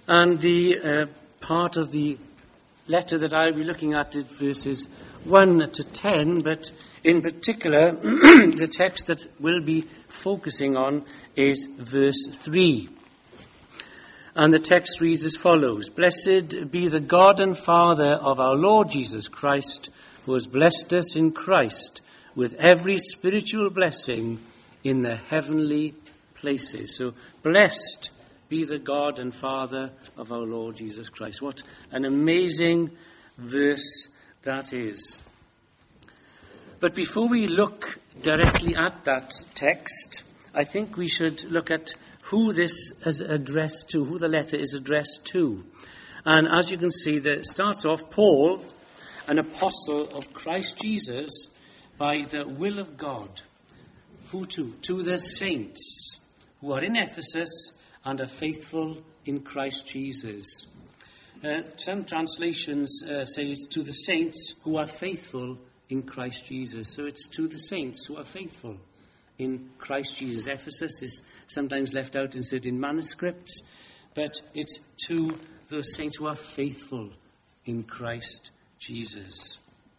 And the part of the letter that I'll be looking at is verses 1 to 10, but in particular, the text that we'll be focusing on is verse 3. And the text reads as follows: "Blessed be the God and Father of our Lord Jesus Christ, who has blessed us in Christ with every spiritual blessing in the heavenly places." So, blessed be the God and Father of our Lord Jesus Christ. What an amazing verse that is. But before we look directly at that text, I think we should look at who this is addressed to, who the letter is addressed to. And as you can see, it starts off, Paul, an apostle of Christ Jesus, by the will of God. Who to? To the saints who are in Ephesus and are faithful in Christ Jesus. Some translations say it's to the saints who are faithful in Christ Jesus. So it's to the saints who are faithful in Christ Jesus. Ephesus is sometimes left out in certain manuscripts, but it's to those saints who are faithful in Christ Jesus.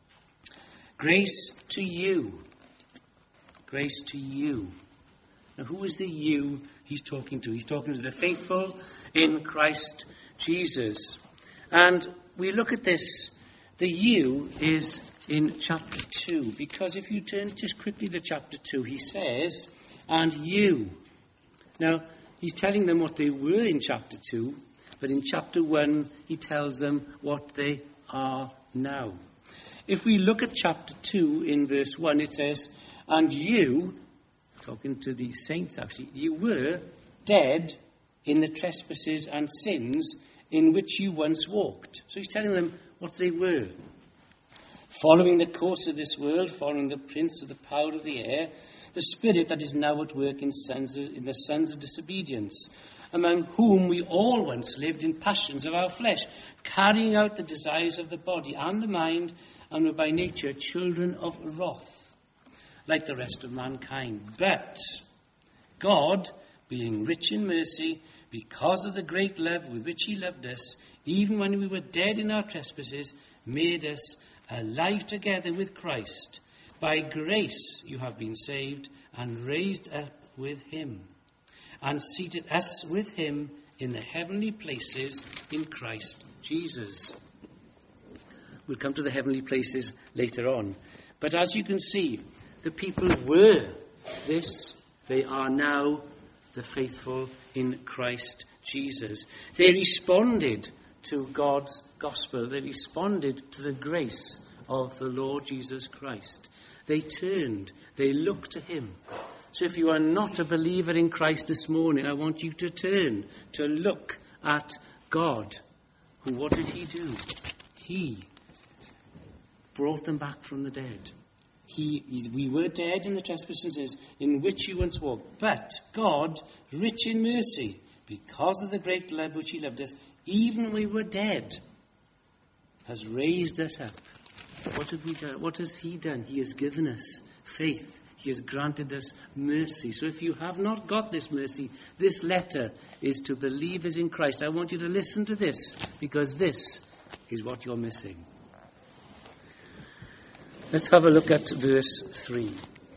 Grace to you. Grace to you. Now, who is the you he's talking to? He's talking to the faithful in Christ Jesus. And we look at this. The you is in chapter 2, because if you turn just quickly to chapter 2, he says, "And you." Now, he's telling them what they were in chapter 2, but in chapter 1, he tells them what they are now. If we look at chapter 2 in verse 1, it says, "And you," talking to the saints actually, "you were dead in the trespasses and sins in which you once walked." So he's telling them what they were. "Following the course of this world, following the prince of the power of the air, the spirit that is now at work in the sons of disobedience, among whom we all once lived in passions of our flesh, carrying out the desires of the body and the mind, and were by nature children of wrath, like the rest of mankind. But God, being rich in mercy, because of the great love with which he loved us, even when we were dead in our trespasses, made us alive together with Christ. By grace you have been saved, and raised up with him, and seated us with him in the heavenly places in Christ Jesus." We'll come to the heavenly places later on. But as you can see, the people were this. They are now the faithful in Christ Jesus. They responded to God's gospel. They responded to the grace of the Lord Jesus Christ. They turned. They looked to him. So if you are not a believer in Christ this morning, I want you to turn, to look at God. Who? What did he do? He brought them back from the dead. We were dead in the trespasses in which you once walked. But God, rich in mercy, because of the great love which he loved us, even when we were dead, has raised us up. What have we done? What has he done? He has given us faith. He has granted us mercy. So if you have not got this mercy, this letter is to believers in Christ. I want you to listen to this, because this is what you're missing. Let's have a look at verse 3.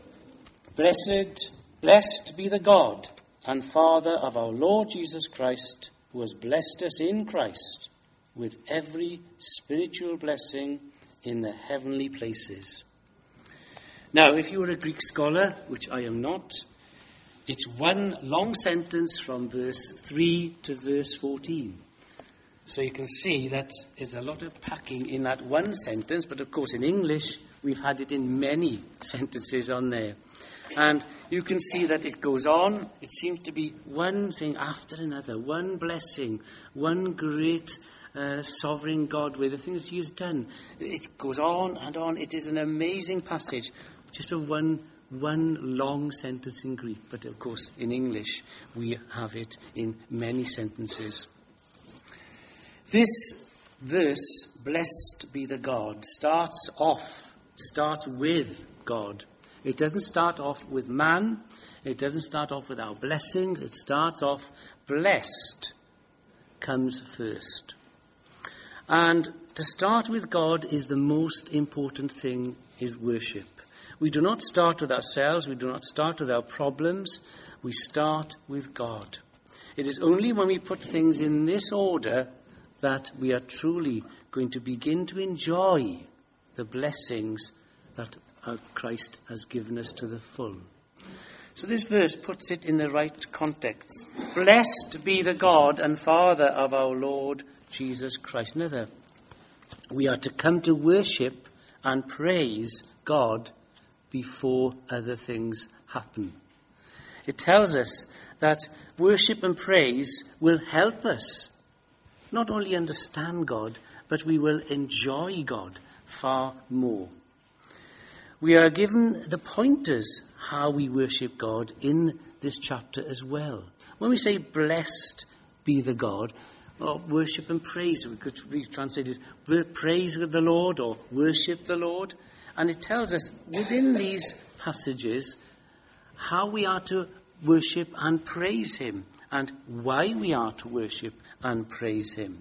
Blessed be the God and Father of our Lord Jesus Christ, who has blessed us in Christ with every spiritual blessing in the heavenly places. Now, if you were a Greek scholar, which I am not, it's one long sentence from verse 3 to verse 14. So you can see that there's a lot of packing in that one sentence, but of course in English we've had it in many sentences on there. And you can see that it goes on. It seems to be one thing after another, one blessing, one great sovereign God with the things that he has done. It goes on and on. It is an amazing passage, just a one long sentence in Greek. But of course in English we have it in many sentences. This verse, blessed be the God, starts with God. It doesn't start off with man. It doesn't start off with our blessings. It starts off blessed. comes first. And to start with God is the most important thing, is worship. We do not start with ourselves. We do not start with our problems. We start with God. It is only when we put things in this order that we are truly going to begin to enjoy the blessings that Christ has given us to the full. So this verse puts it in the right context. Blessed be the God and Father of our Lord Jesus Christ. Another, we are to come to worship and praise God before other things happen. It tells us that worship and praise will help us not only understand God, but we will enjoy God far more. We are given the pointers how we worship God in this chapter as well. When we say blessed be the God, or worship and praise, we could translate it praise the Lord or worship the Lord. And it tells us within these passages how we are to worship and praise him and why we are to worship and praise him.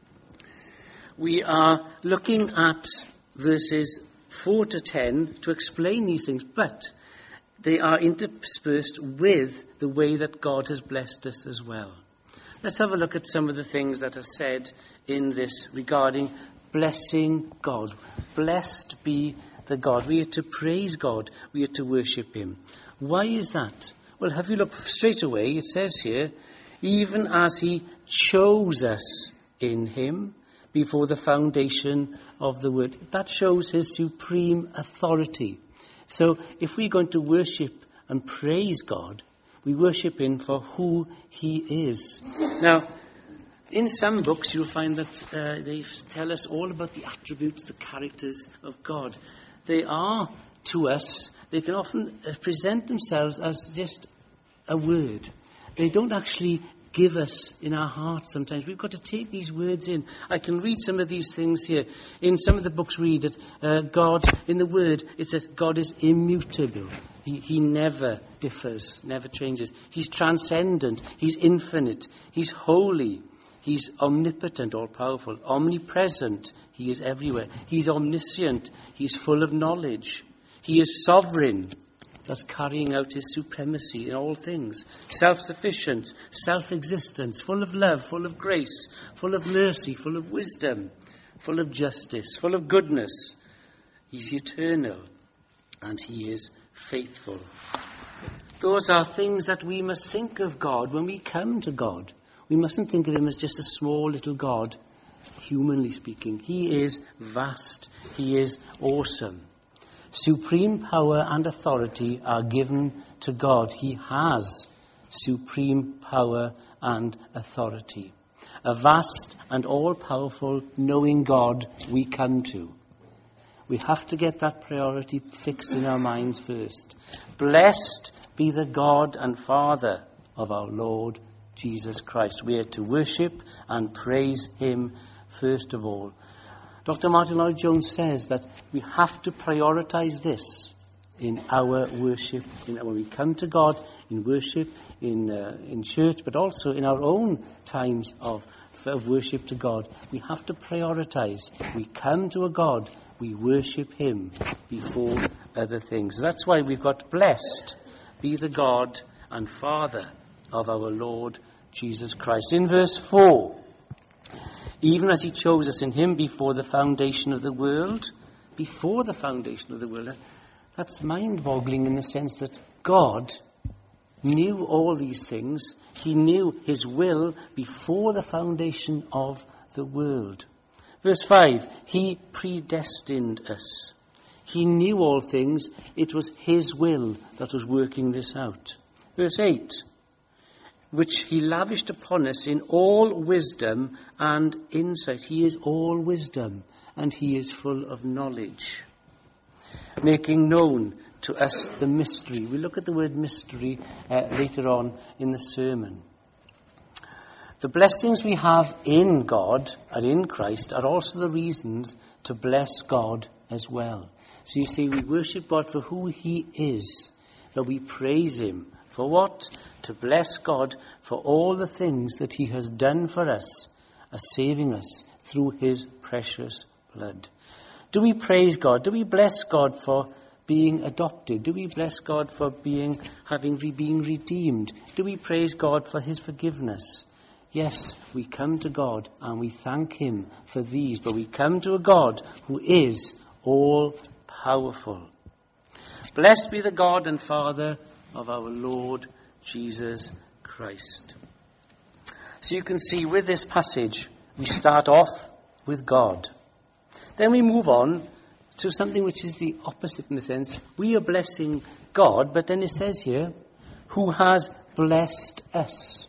We are looking at verses 4 to 10 to explain these things, but they are interspersed with the way that God has blessed us as well. Let's have a look at some of the things that are said in this regarding blessing God. Blessed be the God. We are to praise God. We are to worship him. Why is that? Well, have you looked straight away? It says here, even as he chose us in him before the foundation of the world. That shows his supreme authority. So if we're going to worship and praise God, we worship him for who he is. Now, in some books you'll find that they tell us all about the attributes, the characters of God. They are, to us, they can often present themselves as just a word. They don't actually give us in our hearts sometimes. We've got to take these words in. I can read some of these things here. In some of the books we read that God, in the Word, it says God is immutable. He never differs, never changes. He's transcendent. He's infinite. He's holy. He's omnipotent, all-powerful. Omnipresent. He is everywhere. He's omniscient. He's full of knowledge. He is sovereign. That's carrying out his supremacy in all things. Self-sufficient, self-existence, full of love, full of grace, full of mercy, full of wisdom, full of justice, full of goodness. He's eternal and he is faithful. Those are things that we must think of God when we come to God. We mustn't think of him as just a small little God, humanly speaking. He is vast. He is awesome. Supreme power and authority are given to God. He has supreme power and authority. A vast and all-powerful, knowing God we come to. We have to get that priority fixed in our minds first. Blessed be the God and Father of our Lord Jesus Christ. We are to worship and praise him first of all. Dr. Martin Lloyd-Jones says that we have to prioritize this in our worship, when we come to God in worship, in church, but also in our own times of worship to God. We have to prioritize. We come to a God, we worship him before other things. That's why we've got blessed be the God and Father of our Lord Jesus Christ. In verse 4, even as he chose us in him before the foundation of the world. Before the foundation of the world. That's mind-boggling in the sense that God knew all these things. He knew his will before the foundation of the world. Verse 5, he predestined us. He knew all things. It was his will that was working this out. Verse 8, which he lavished upon us in all wisdom and insight. He is all wisdom, and he is full of knowledge, making known to us the mystery. We look at the word mystery later on in the sermon. The blessings we have in God and in Christ are also the reasons to bless God as well. So you see, we worship God for who he is, that we praise him. For what? To bless God for all the things that he has done for us as saving us through his precious blood. Do we praise God? Do we bless God for being adopted? Do we bless God for being redeemed? Do we praise God for his forgiveness? Yes, we come to God and we thank him for these, but we come to a God who is all-powerful. Blessed be the God and Father of our Lord Jesus Christ. So you can see with this passage, we start off with God. Then we move on to something which is the opposite in a sense. We are blessing God, but then it says here, who has blessed us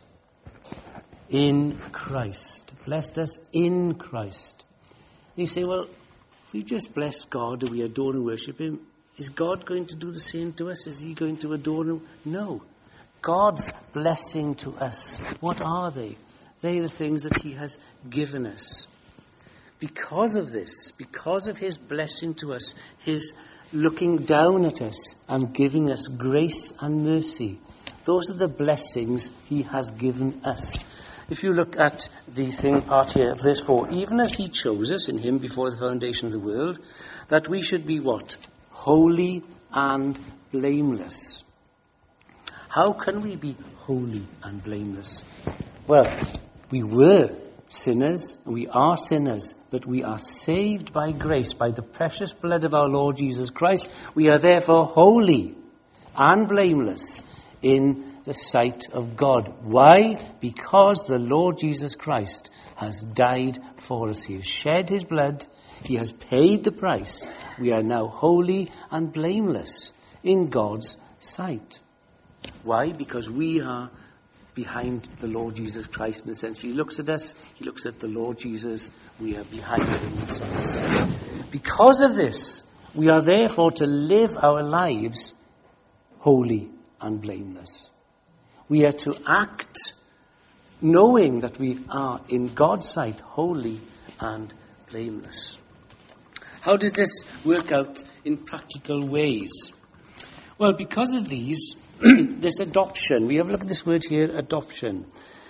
in Christ. Blessed us in Christ. And you say, well, if we just bless God and we adore and worship him, is God going to do the same to us? Is he going to adore him? No. God's blessing to us, what are they? They're the things that he has given us. Because of this, because of his blessing to us, his looking down at us and giving us grace and mercy, those are the blessings he has given us. If you look at the thing part here, verse 4, even as he chose us in him before the foundation of the world, that we should be what? Holy and blameless. How can we be holy and blameless? Well, we were sinners, and we are sinners, but we are saved by grace, by the precious blood of our Lord Jesus Christ. We are therefore holy and blameless in the sight of God. Why? Because the Lord Jesus Christ has died for us. He has shed his blood. He has paid the price. We are now holy and blameless in God's sight. Why? Because we are behind the Lord Jesus Christ in a sense. If he looks at us, he looks at the Lord Jesus. We are behind him in a sense. Because of this, we are therefore to live our lives holy and blameless. We are to act knowing that we are in God's sight holy and blameless. How does this work out in practical ways? Well, because of these, this adoption, we have a look at this word here, adoption.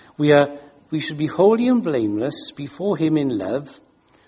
We should be holy and blameless before him in love.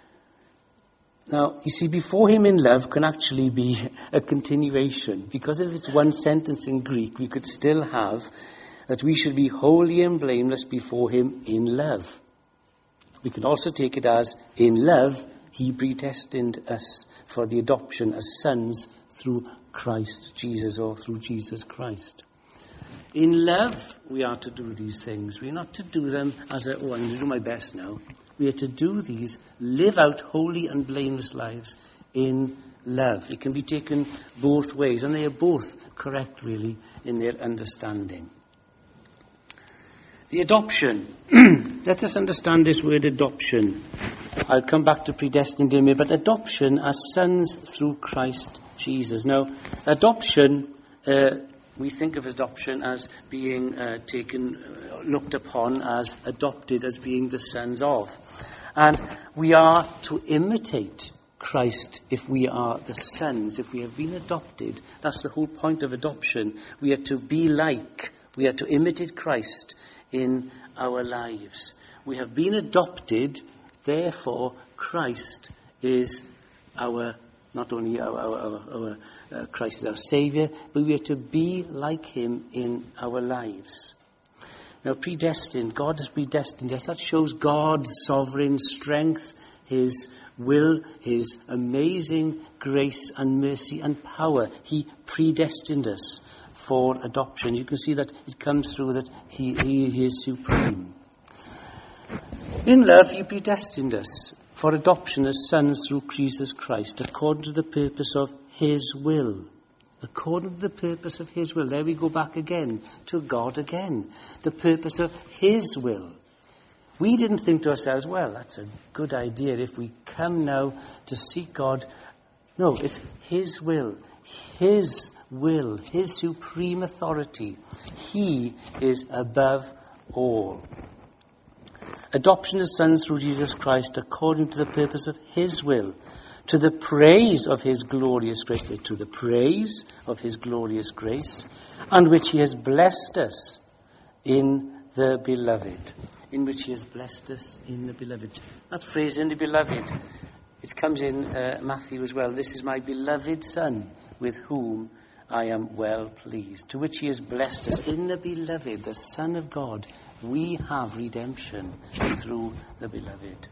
Now, you see, before him in love can actually be a continuation. Because if it's one sentence in Greek, we could still have that we should be holy and blameless before him in love. We can also take it as, in love, he predestined us for the adoption as sons through Christ Jesus, or through Jesus Christ. In love, we are to do these things. We are not to do them as I'm going to do my best now. We are to do these, live out holy and blameless lives in love. It can be taken both ways, and they are both correct, really, in their understanding. The adoption. Let us understand this word adoption. I'll come back to predestined in a minute, but adoption as sons through Christ Jesus. Now, adoption, we think of adoption as being looked upon as adopted, as being the sons of. And we are to imitate Christ if we are the sons, if we have been adopted. That's the whole point of adoption. We are to be like, we are to imitate Christ in our lives. We have been adopted, therefore Christ is not only our Christ is our Saviour, but we are to be like him in our lives. Now, predestined, God has predestined. Yes, that shows God's sovereign strength, his will, his amazing grace and mercy and power. He predestined us for adoption. You can see that it comes through that he is supreme. In love, he predestined us for adoption as sons through Jesus Christ, according to the purpose of his will. According to the purpose of his will. There we go back again, to God again. The purpose of his will. We didn't think to ourselves, well, that's a good idea if we come now to seek God. No, it's his will. His will, his supreme authority. He is above all. Adoption as sons through Jesus Christ according to the purpose of his will, to the praise of his glorious grace, to the praise of his glorious grace, and which he has blessed us in the beloved. in which he has blessed us in the beloved. That phrase, in the beloved, it comes in Matthew as well. This is my beloved Son, with whom I am well pleased. To which he has blessed us in the beloved, the Son of God. We have redemption through the beloved.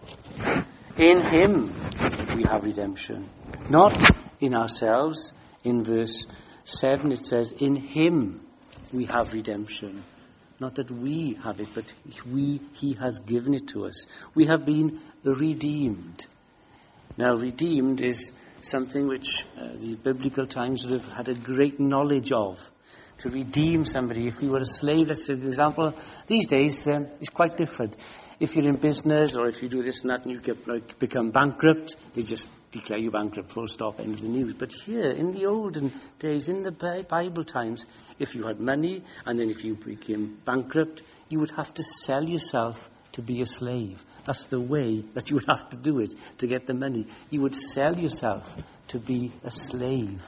In him we have redemption. Not in ourselves. In verse 7 it says, in him we have redemption. Not that we have it, but he has given it to us. We have been redeemed. Now, redeemed is something which the biblical times would have had a great knowledge of. To redeem somebody, if you were a slave, let's say, for example, these days it's quite different. If you're in business or if you do this and that and you become bankrupt, they just declare you bankrupt, full stop, end of the news. But here, in the olden days, in the Bible times, if you had money and then if you became bankrupt, you would have to sell yourself to be a slave. That's the way that you would have to do it to get the money. You would sell yourself to be a slave.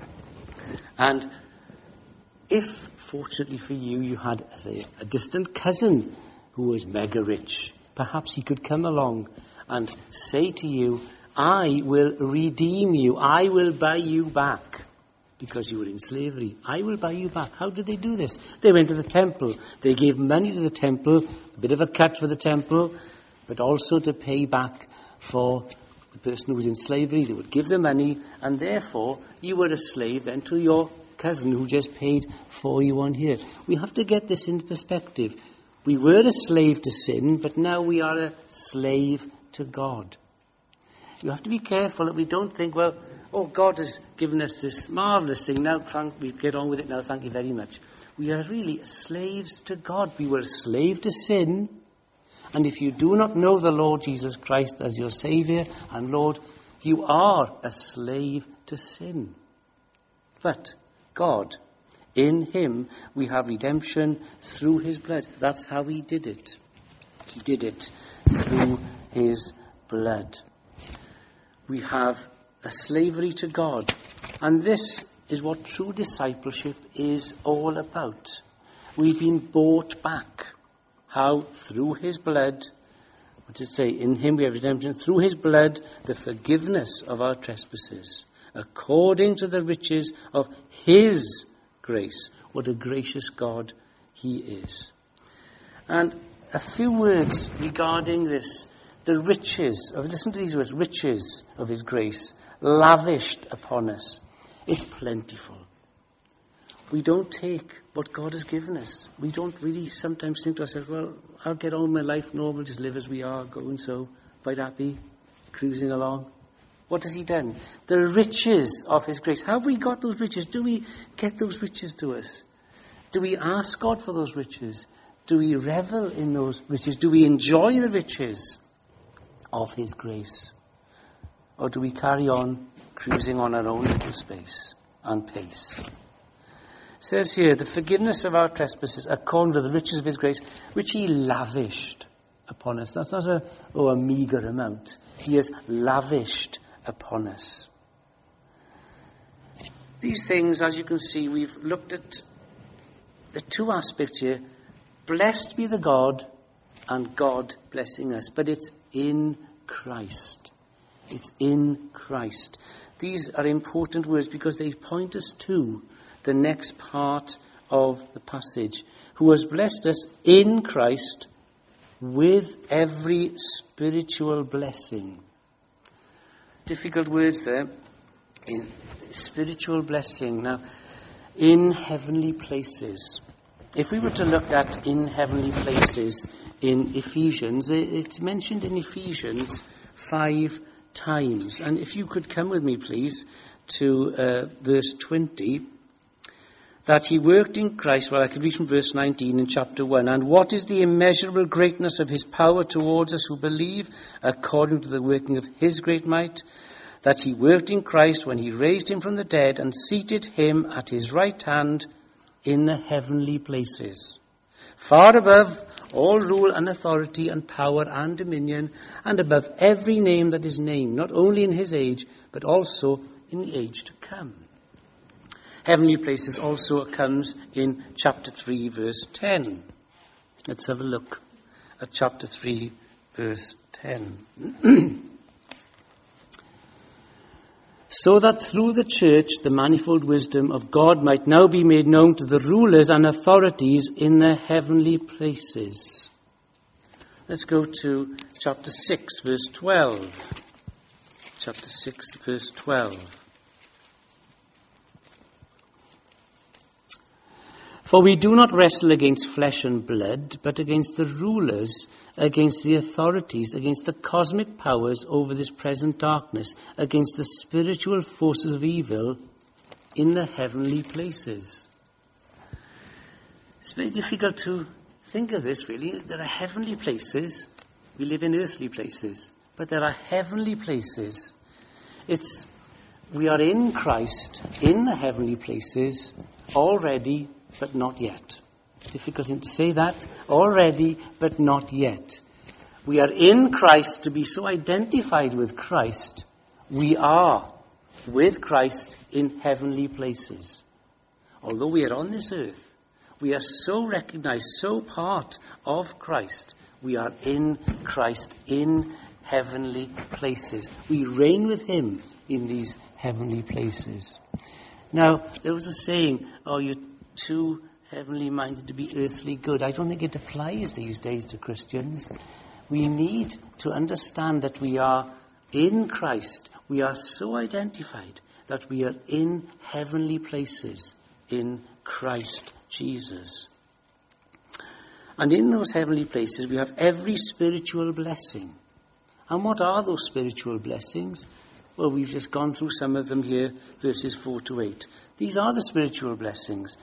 And if, fortunately for you, you had, say, a distant cousin who was mega rich, perhaps he could come along and say to you, I will redeem you. I will buy you back. Because you were in slavery. I will buy you back. How did they do this? They went to the temple. They gave money to the temple, a bit of a cut for the temple, but also to pay back for the person who was in slavery. They would give the money, and therefore you were a slave then to your cousin who just paid for you on here. We have to get this into perspective. We were a slave to sin, but now we are a slave to God. You have to be careful that we don't think, well, oh, God has given us this marvellous thing. Now, we get on with it now. Thank you very much. We are really slaves to God. We were a slave to sin. And if you do not know the Lord Jesus Christ as your Saviour and Lord, you are a slave to sin. But God, in him, we have redemption through his blood. That's how he did it. He did it through his blood. We have a slavery to God. And this is what true discipleship is all about. We've been bought back. How? Through his blood. What does it say? In him we have redemption. Through his blood, the forgiveness of our trespasses. According to the riches of his grace. What a gracious God he is. And a few words regarding this. The riches of, listen to these words, riches of his grace, lavished upon us. It's plentiful. We don't take what God has given us. We don't really sometimes think to ourselves, well, I'll get on with my life normal, just live as we are, going so, quite happy, cruising along. What has he done? The riches of his grace. How have we got those riches? Do we get those riches to us? Do we ask God for those riches? Do we revel in those riches? Do we enjoy the riches of his grace? Or do we carry on cruising on our own little space and pace? It says here, the forgiveness of our trespasses according to the riches of his grace, which he lavished upon us. That's not a meagre amount. He has lavished upon us. These things, as you can see, we've looked at the two aspects here. Blessed be the God and God blessing us. But it's in Christ. It's in Christ. These are important words because they point us to the next part of the passage. Who has blessed us in Christ with every spiritual blessing. Difficult words there. In spiritual blessing. Now, in heavenly places. If we were to look at in heavenly places in Ephesians, it's mentioned in Ephesians 5 times. And if you could come with me, please, to verse 20. That he worked in Christ, well, I could read from verse 19 in chapter 1. And what is the immeasurable greatness of his power towards us who believe, according to the working of his great might? That he worked in Christ when he raised him from the dead and seated him at his right hand in the heavenly places, far above all rule and authority and power and dominion, and above every name that is named, not only in his age, but also in the age to come. Heavenly places also comes in chapter 3, verse 10. Let's have a look. at chapter 3, verse 10. So that through the church the manifold wisdom of God might now be made known to the rulers and authorities in the heavenly places. Let's go to chapter 6, verse 12. Chapter 6, verse 12. For we do not wrestle against flesh and blood, but against the rulers, against the authorities, against the cosmic powers over this present darkness, against the spiritual forces of evil in the heavenly places. It's very difficult to think of this, really. There are heavenly places. We live in earthly places. But there are heavenly places. We are in Christ, in the heavenly places, already, but not yet. Difficult thing to say that. Already, but not yet. We are in Christ. To be so identified with Christ, we are with Christ in heavenly places. Although we are on this earth, we are so recognized, so part of Christ. We are in Christ, in heavenly places. We reign with him in these heavenly places. Now, there was a saying, you're too heavenly minded to be earthly good. I don't think it applies these days to Christians. We need to understand that we are in Christ. We are so identified that we are in heavenly places in Christ Jesus. And in those heavenly places we have every spiritual blessing. And what are those spiritual blessings? Well, we've just gone through some of them here, verses 4 to 8. These are the spiritual blessings.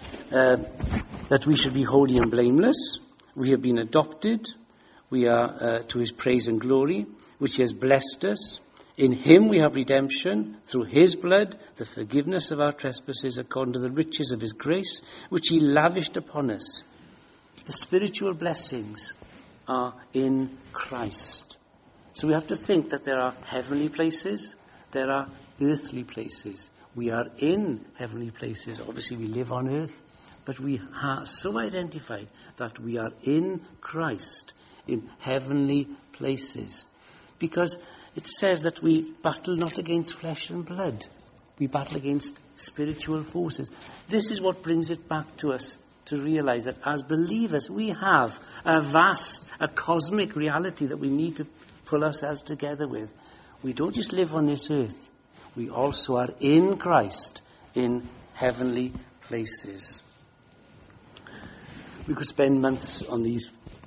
That we should be holy and blameless. We have been adopted. We are to his praise and glory, which he has blessed us. In him we have redemption, through his blood, the forgiveness of our trespasses, according to the riches of his grace, which he lavished upon us. The spiritual blessings are in Christ. So we have to think that there are heavenly places, there are earthly places. We are in heavenly places. Obviously we live on earth, but we are so identified that we are in Christ, in heavenly places. Because it says that we battle not against flesh and blood. We battle against spiritual forces. This is what brings it back to us, to realize that as believers we have a vast, a cosmic reality that we need to pull ourselves together with. We don't just live on this earth. We also are in Christ in heavenly places. We could spend months on this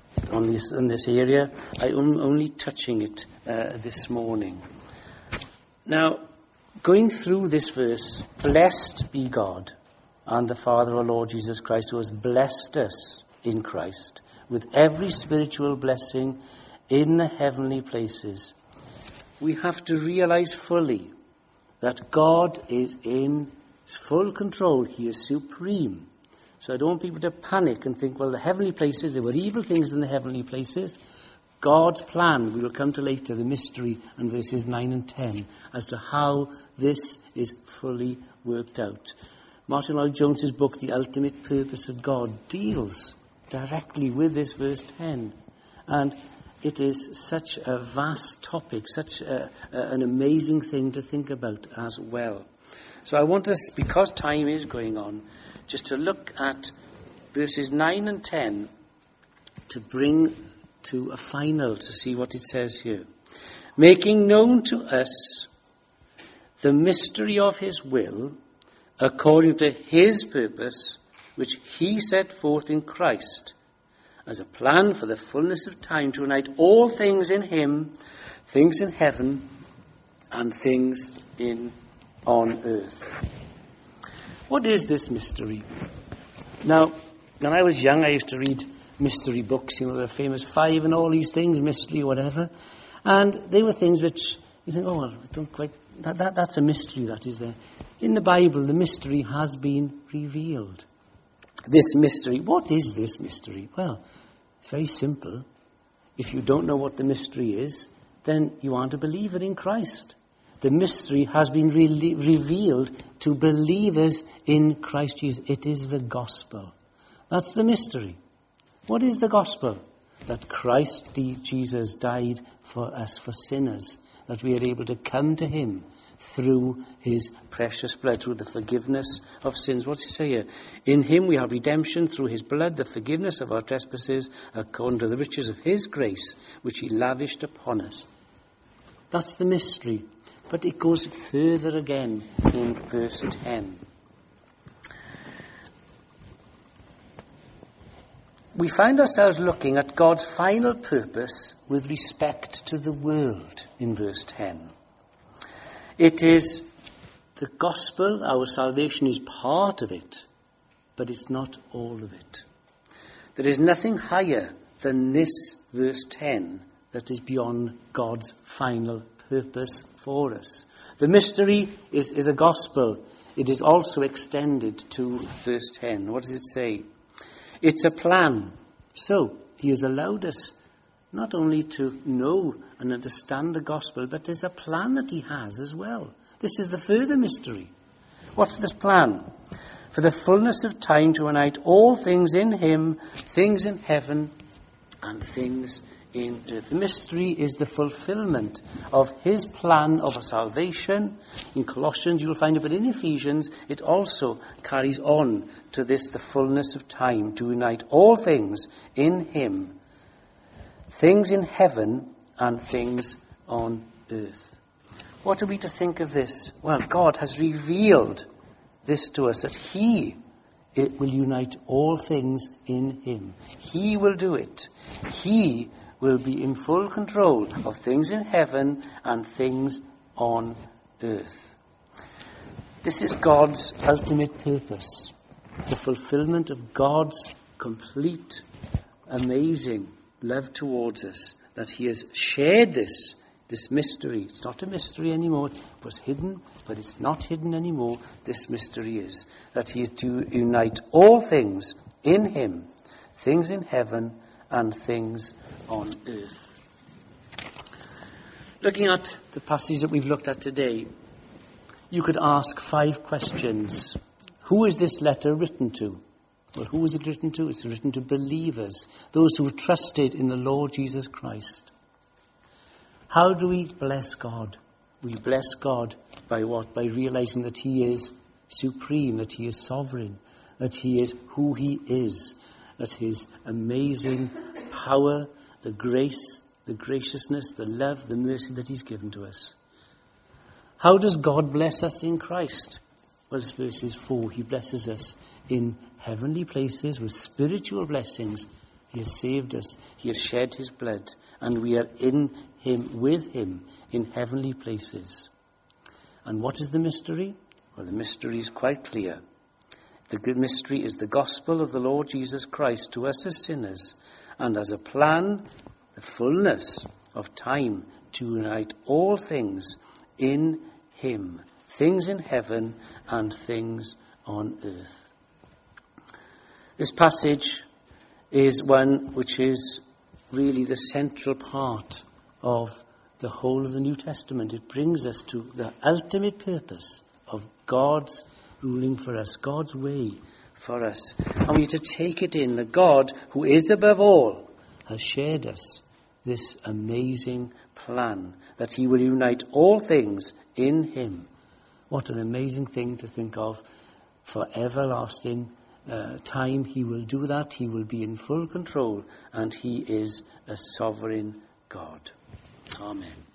area. I'm only touching it this morning. Now, going through this verse, blessed be God and the Father of our Lord Jesus Christ, who has blessed us in Christ with every spiritual blessing in the heavenly places. We have to realize fully that God is in full control. He is supreme. So I don't want people to panic and think, well, the heavenly places, there were evil things in the heavenly places. God's plan, we will come to later, the mystery and verses 9 and 10, as to how this is fully worked out. Martin Lloyd-Jones's book, The Ultimate Purpose of God, deals directly with this verse 10. And it is such a vast topic, such an amazing thing to think about as well. So I want us, because time is going on, just to look at verses 9 and 10 to bring to a final, to see what it says here. Making known to us the mystery of his will, according to his purpose, which he set forth in Christ, as a plan for the fullness of time to unite all things in him, things in heaven and things on earth. What is this mystery? Now, when I was young, I used to read mystery books, the famous 5 and all these things, mystery, whatever. And they were things which you think, oh, well, I don't quite, that's a mystery that is there. In the Bible, the mystery has been revealed. This mystery, what is this mystery? Well, it's very simple. If you don't know what the mystery is, then you aren't a believer in Christ. The mystery has been revealed to believers in Christ Jesus. It is the gospel. That's the mystery. What is the gospel? that Christ Jesus died for us, for sinners, that we are able to come to him through his precious blood, through the forgiveness of sins. What's he say here? In him we have redemption through his blood, the forgiveness of our trespasses, according to the riches of his grace, which he lavished upon us. That's the mystery. But it goes further again in verse 10. We find ourselves looking at God's final purpose with respect to the world in verse 10. It is the gospel, our salvation is part of it, but it's not all of it. There is nothing higher than this verse 10 that is beyond God's final purpose for us. The mystery is a gospel. It is also extended to verse 10. What does it say? It's a plan. So, he has allowed us not only to know and understand the gospel, but there's a plan that he has as well. This is the further mystery. What's this plan? For the fullness of time to unite all things in him, things in heaven and things in earth. The mystery is the fulfillment of his plan of salvation. In Colossians you'll find it, but in Ephesians it also carries on to this, the fullness of time, to unite all things in him, things in heaven and things on earth. What are we to think of this? Well, God has revealed this to us, that it will unite all things in him. He will do it. He will be in full control of things in heaven and things on earth. This is God's ultimate purpose, the fulfillment of God's complete, amazing love towards us, that he has shared this mystery. It's not a mystery anymore. It was hidden, but it's not hidden anymore. This mystery is that he is to unite all things in him, things in heaven and things on earth. Looking at the passage that we've looked at today, you could ask 5 questions. Who is this letter written to? Well, who is it written to? It's written to believers, those who have trusted in the Lord Jesus Christ. How do we bless God? We bless God by what? By realizing that he is supreme, that he is sovereign, that he is who he is, that his amazing power, the grace, the graciousness, the love, the mercy that he's given to us. How does God bless us in Christ? Well, it's verses 4. He blesses us in heavenly places with spiritual blessings. He has saved us. He has shed his blood. And we are in him, with him, in heavenly places. And what is the mystery? Well, the mystery is quite clear. The good mystery is the gospel of the Lord Jesus Christ to us as sinners, and as a plan, the fullness of time to unite all things in him, things in heaven and things on earth. This passage is one which is really the central part of the whole of the New Testament. It brings us to the ultimate purpose of God's ruling for us, God's way for us. And we are to take it in that God, who is above all, has shared us this amazing plan, that he will unite all things in him. What an amazing thing to think of. For everlasting time he will do that. He will be in full control, and he is a sovereign God. Amen.